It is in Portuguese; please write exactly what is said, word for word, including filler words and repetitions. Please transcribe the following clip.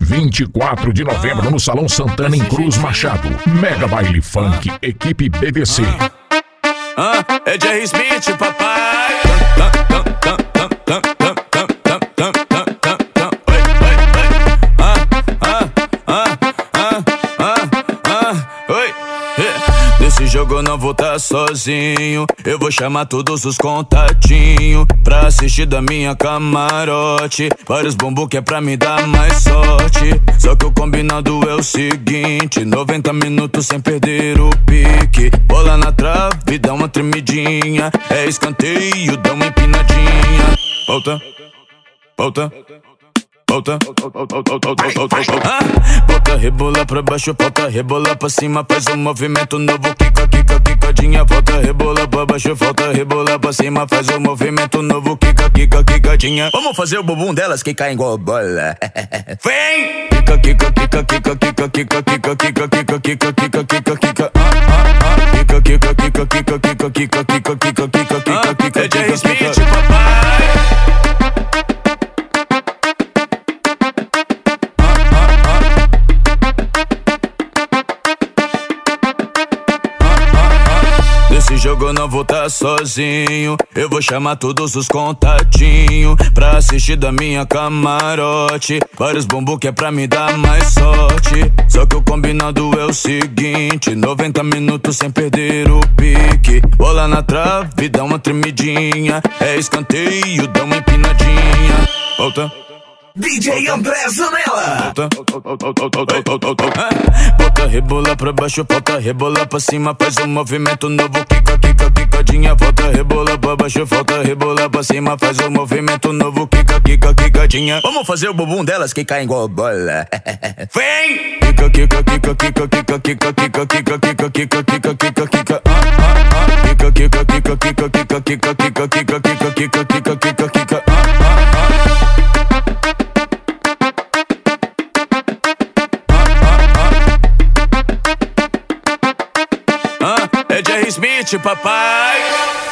vinte e quatro de novembro no Salão Santana em Cruz Machado. Mega Baile Funk, equipe B B C. Ah, é Jerry Smith, papai. Nesse jogo eu não vou tá sozinho. Eu vou chamar todos os contatinhos pra assistir da minha camarote. Vários bumbum que é pra me dar mais sorte. Só que o combinado é o seguinte: noventa minutos sem perder o pique. Bola na trave, dá uma tremidinha. É escanteio, dá uma empinadinha. Volta, volta, volta, ah, volta, rebola pra baixo, volta, rebola pra cima. Faz um movimento novo, quica, quica, quicadinha. Volta, rebola pra baixo, volta, rebola pra cima. Faz um movimento novo, quica, quica, quicadinha. Vamos fazer o bumbum delas que caem igual bola. Vem! Quica, quica, quica, quica, quica, quica, quica, quica, quica, quica, quica, quica, quica. Quica, quica, quica, quica, quica, quica, quica, quica, quica, quica, quica. É Jerry Smith, papai. Nesse jogo eu não vou tá sozinho. Eu vou chamar todos os contatinhos pra assistir da minha camarote. Vários bumbum que é pra me dar mais sorte. Só que o combinado é o seguinte: noventa minutos sem perder o pique. Bola na trave, dá uma tremidinha. É escanteio, dá uma empinadinha. Volta, D J André Zanella. Volta, volta, rebola pra baixo, volta, rebola pra cima. Faz um movimento novo, quica, quica, quicadinha. Volta, rebola pra baixo, volta, rebola pra cima. Faz um movimento novo, quica, quica, quicadinha. Vamos fazer o bumbum delas que caem igual bola. Vem! Quica, quica, quica, quica, quica, quica, quica, quica, quica, quica, quica, quica, quica. Quica, quica, quica, quica, quica, quica, quica, quica, quica, quica, quica, quica, quica. É Jerry Smith, papai.